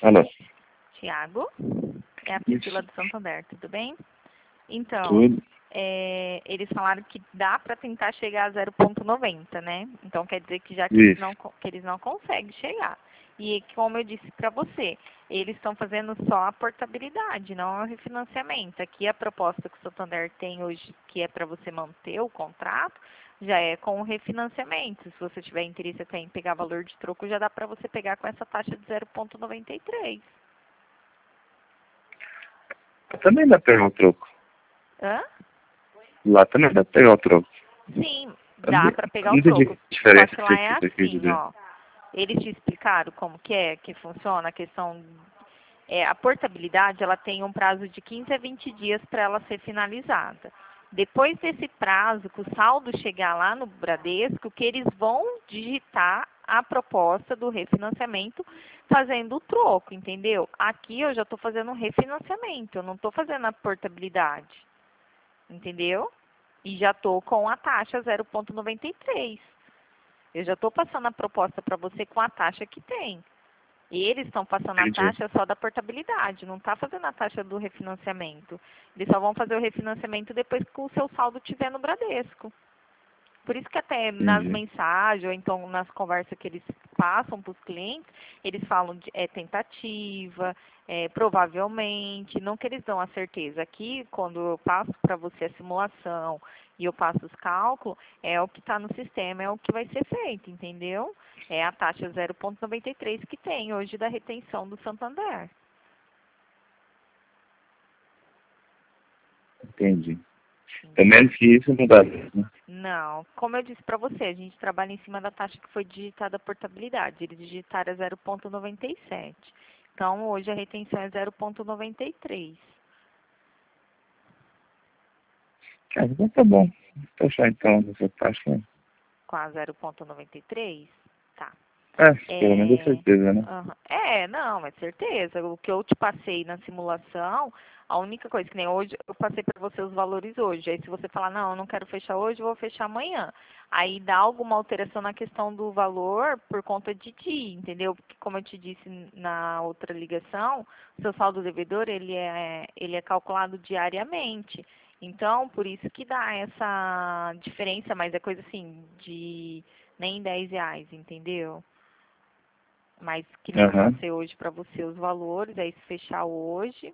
Alô? Tiago, é a Priscila do Santander, tudo bem? Então, Tudo. eles falaram que dá para tentar chegar a 0,90, né? Então quer dizer que já que eles não conseguem chegar. E como eu disse para você, eles estão fazendo só a portabilidade, não o refinanciamento. Aqui a proposta que o Santander tem hoje, que é para você manter o contrato, já é com o refinanciamento. Se você tiver interesse até em pegar valor de troco, já dá para você pegar com essa taxa de 0,93. Também dá pra pegar o troco. Hã? Lá também dá pra pegar o troco. Sim, dá para pegar Não o troco. entendi a diferença Só que lá é que você quis assim, dizer. ó. Eles te explicaram como que funciona a questão. A portabilidade, ela tem um prazo de 15 a 20 dias para ela ser finalizada. Depois desse prazo, que o saldo chegar lá no Bradesco, que eles vão digitar a proposta do refinanciamento fazendo o troco, entendeu? Aqui eu já estou fazendo um refinanciamento, eu não estou fazendo a portabilidade, entendeu? E já estou com a taxa 0,93. Eu já estou passando a proposta para você com a taxa que tem. E eles estão passando a taxa só da portabilidade, não está fazendo a taxa do refinanciamento. Eles só vão fazer o refinanciamento depois que o seu saldo estiver no Bradesco. Por isso que até nas mensagens, ou então nas conversas que eles passam para os clientes, eles falam de tentativa, provavelmente, não que eles dão a certeza. Aqui, quando eu passo para você a simulação e eu passo os cálculos, é o que está no sistema, é o que vai ser feito, entendeu? É a taxa 0,93 que tem hoje da retenção do Santander. Entendi. É menos que isso não dá, né? Não, como eu disse para você, a gente trabalha em cima da taxa que foi digitada a portabilidade. Eles digitaram 0,97. Então, hoje a retenção é 0,93. Então tá bom. Vou fechar então nessa taxa. Com a 0,93? Tá. Pelo menos é certeza, né? Não, é certeza. O que eu te passei na simulação, a única coisa que nem hoje, eu passei para você os valores hoje. Aí se você falar, não, eu não quero fechar hoje, eu vou fechar amanhã. Aí dá alguma alteração na questão do valor por conta de ti, entendeu? Porque como eu te disse na outra ligação, o seu saldo devedor, ele é calculado diariamente. Então, por isso que dá essa diferença, mas é coisa assim, de nem R$ 10, entendeu? Mas que nem eu passei hoje para você os valores, aí se fechar hoje,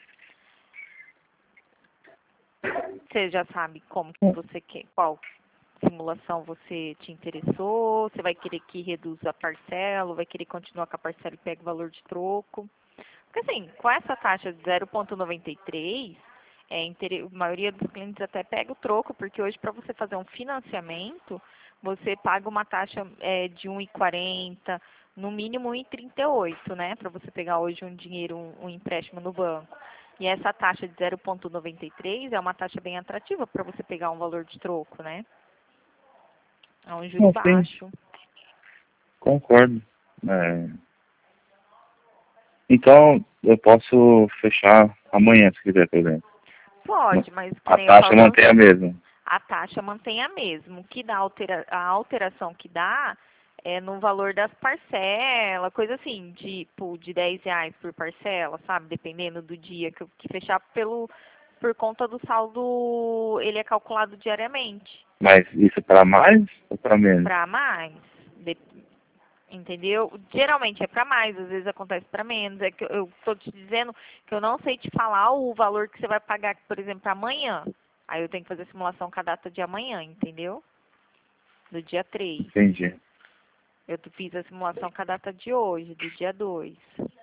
você já sabe como que você quer, qual simulação você te interessou, você vai querer que reduza a parcela, vai querer continuar com a parcela e pega o valor de troco. Porque assim, com essa taxa de 0,93, a maioria dos clientes até pega o troco, porque hoje para você fazer um financiamento, você paga uma taxa de 1,40, no mínimo 1,38, né? Para você pegar hoje um dinheiro, um empréstimo no banco. E essa taxa de 0,93 é uma taxa bem atrativa para você pegar um valor de troco, né? É um juro baixo. Concordo. Então, eu posso fechar amanhã, se quiser, por exemplo. Pode, mas a taxa mantém a mesma. A taxa mantém a mesma. O que dá a alteração que dá é no valor das parcelas, coisa assim, tipo, de R$ 10 por parcela, sabe? Dependendo do dia que fechar por conta do saldo, ele é calculado diariamente. Mas isso é para mais ou para menos? Para mais. Entendeu? Geralmente é para mais, às vezes acontece para menos. É que eu estou te dizendo que eu não sei te falar o valor que você vai pagar, por exemplo, amanhã. Aí eu tenho que fazer a simulação com a data de amanhã, entendeu? Do dia 3. Entendi. Eu fiz a simulação com a data de hoje, do dia 2.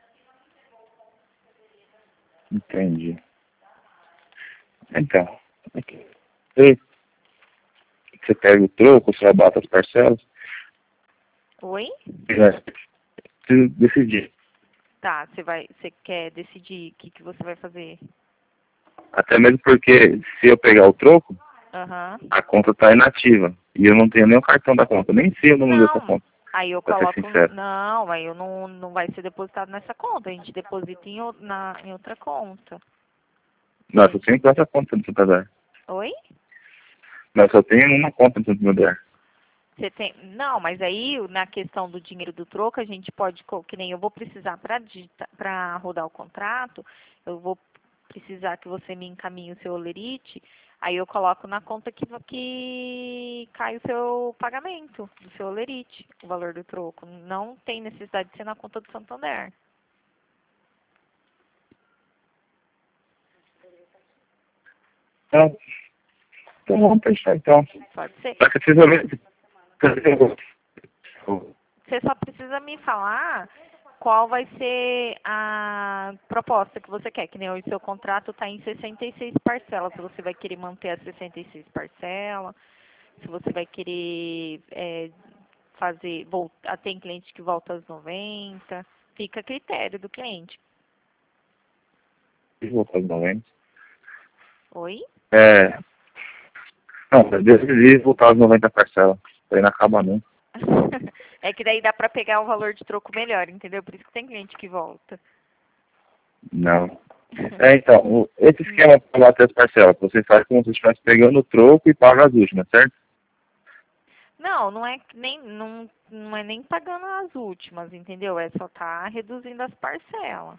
Entendi. Então, você pega o troco, você abata as parcelas. Oi? Preciso decidir. Tá, você quer decidir o que você vai fazer? Até mesmo porque se eu pegar o troco, a conta está inativa. E eu não tenho nem o cartão da conta, nem sei o número dessa conta. Aí eu coloco. Não, aí eu não vai ser depositado nessa conta. A gente deposita em outra conta. Não, eu tenho outra conta no Santander. Oi? Mas só tenho uma conta no Santander. Você tem... Não, mas aí na questão do dinheiro do troco, a gente pode, que nem eu vou precisar para rodar o contrato, eu vou precisar que você me encaminhe o seu Olerite, aí eu coloco na conta que cai o seu pagamento do seu Olerite, o valor do troco. Não tem necessidade de ser na conta do Santander. Então vamos fechar então. Pode ser. Só que precisamente... Você só precisa me falar qual vai ser a proposta que você quer. Que nem hoje o seu contrato está em 66 parcelas. Se você vai querer manter as 66 parcelas, se você vai querer fazer, tem cliente que volta às 90, fica a critério do cliente. Voltar aos 90. Oi? Não, eu decidi voltar aos 90 parcelas. Aí não acaba nunca. É que daí dá pra pegar um valor de troco melhor, entendeu? Por isso que tem cliente que volta. Não. Então, esse esquema para bater as parcelas, você faz como se estivesse pegando o troco e paga as últimas, certo? Não, não é nem pagando as últimas, entendeu? É só tá reduzindo as parcelas.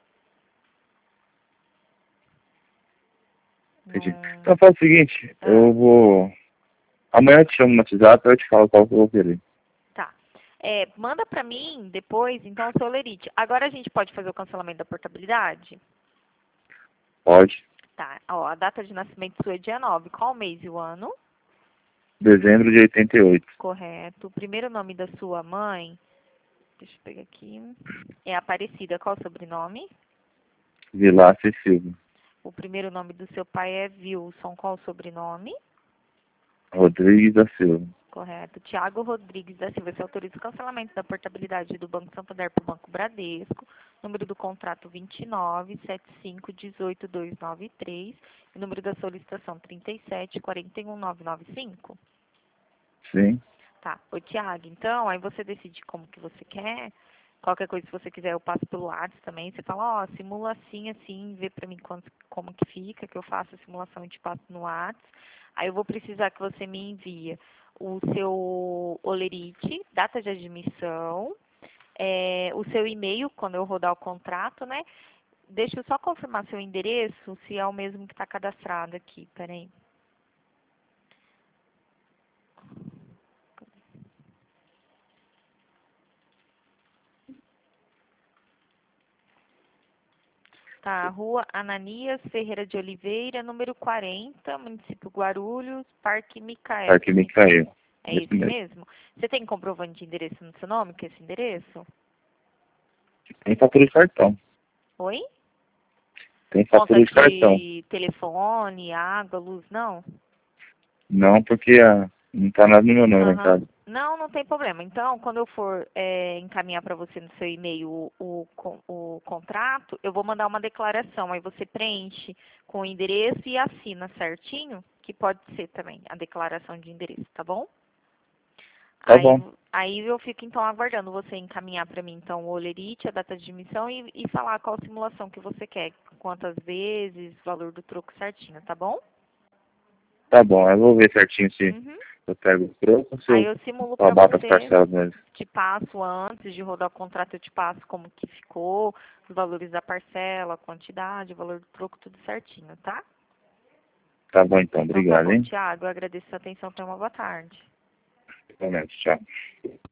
Entendi. Então faz o seguinte, eu vou... Amanhã eu te chamo no WhatsApp e eu te falo qual que eu vou querer. Tá. Manda pra mim depois, então, o seu Olerite. Agora a gente pode fazer o cancelamento da portabilidade? Pode. Tá. Ó, a data de nascimento sua é dia 9. Qual o mês e o ano? Dezembro de 88. Correto. O primeiro nome da sua mãe, deixa eu pegar aqui, é Aparecida. Qual o sobrenome? Vilace Silva. O primeiro nome do seu pai é Wilson. Qual o sobrenome? Rodrigues da Silva. Correto. Tiago Rodrigues da Silva. Você autoriza o cancelamento da portabilidade do Banco Santander para o Banco Bradesco. Número do contrato 2975182293. E número da solicitação 3741995. Sim. Tá. Ô, Tiago, então, aí você decide como que você quer. Qualquer coisa, se você quiser, eu passo pelo WhatsApp também. Você fala, ó, simula assim, assim, vê pra mim como que fica, que eu faço a simulação e te passo no WhatsApp. Aí eu vou precisar que você me envie o seu Olerite, data de admissão, o seu e-mail, quando eu rodar o contrato, né? Deixa eu só confirmar seu endereço, se é o mesmo que está cadastrado aqui. Peraí. Tá, Rua Ananias Ferreira de Oliveira, número 40, município Guarulhos, Parque Micael. Parque Micael. É esse mesmo? Você tem comprovante de endereço no seu nome, que é esse endereço? Tem fatura de cartão. Oi? Tem fatura de cartão. De telefone, água, luz, não? Não, porque não tá nada no meu nome, tá? Não, não tem problema. Então, quando eu for encaminhar para você no seu e-mail o contrato, eu vou mandar uma declaração. Aí você preenche com o endereço e assina certinho, que pode ser também a declaração de endereço, tá bom? Tá bom. Aí eu fico, então, aguardando você encaminhar para mim, então, o Olerite, a data de admissão e falar qual simulação que você quer, quantas vezes, valor do troco certinho, tá bom? Tá bom, eu vou ver certinho se eu pego o troco, se aí eu simulo eu para bato as você, parcelas mesmo. te passo antes de rodar o contrato, eu te passo como que ficou, os valores da parcela, a quantidade, o valor do troco, tudo certinho, tá? Tá bom, então. Obrigado, Então, tá bom, hein? Thiago, eu agradeço a sua atenção, tenha uma boa tarde. Realmente, tchau.